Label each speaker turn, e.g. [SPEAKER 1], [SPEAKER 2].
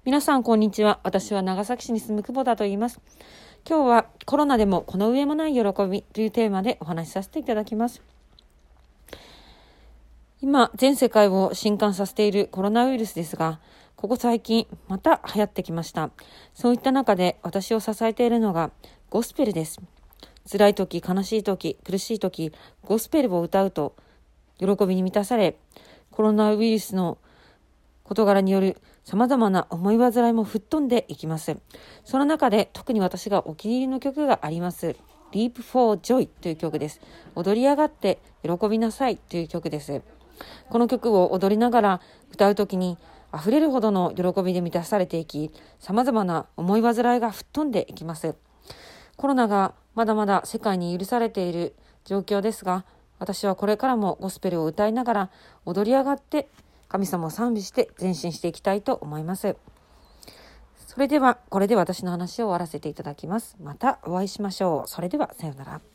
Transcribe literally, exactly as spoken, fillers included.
[SPEAKER 1] 皆さんこんにちは。私は長崎市に住む久保田と言います。今日はコロナでもこの上もない喜びというテーマでお話しさせていただきます。今全世界を震撼させているコロナウイルスですが、ここ最近また流行ってきました。そういった中で私を支えているのがゴスペルです。辛い時、悲しい時、苦しい時、ゴスペルを歌うと喜びに満たされ、コロナウイルスの事柄による様々な思い煩いも吹っ飛んでいきます。その中で特に私がお気に入りの曲があります。Leap for Joy という曲です。踊り上がって喜びなさいという曲です。この曲を踊りながら歌うときに溢れるほどの喜びで満たされていき、様々な思い煩いが吹っ飛んでいきます。コロナがまだまだ世界に許されている状況ですが、私はこれからもゴスペルを歌いながら踊り上がって神様を賛美して前進していきたいと思います。それではこれで私の話を終わらせていただきます。またお会いしましょう。それではさようなら。